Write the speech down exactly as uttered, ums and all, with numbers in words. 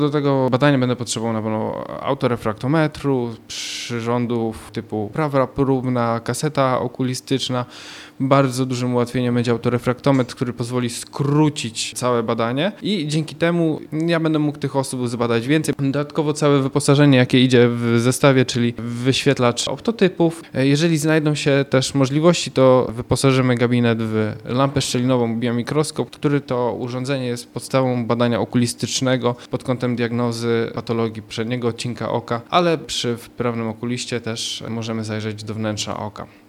Do tego badania będę potrzebował na pewno autorefraktometru, przyrządów typu prawa próbna, kaseta okulistyczna. Bardzo dużym ułatwieniem będzie autorefraktometr, który pozwoli skrócić całe badanie i dzięki temu ja będę mógł tych osób zbadać więcej. Dodatkowo całe wyposażenie, jakie idzie w zestawie, czyli wyświetlacz optotypów. Jeżeli znajdą się też możliwości, to wyposażymy gabinet w lampę szczelinową, biomikroskop, który to urządzenie jest podstawą badania okulistycznego pod kątem diagnozy patologii przedniego odcinka oka, ale przy wprawnym okuliście też możemy zajrzeć do wnętrza oka.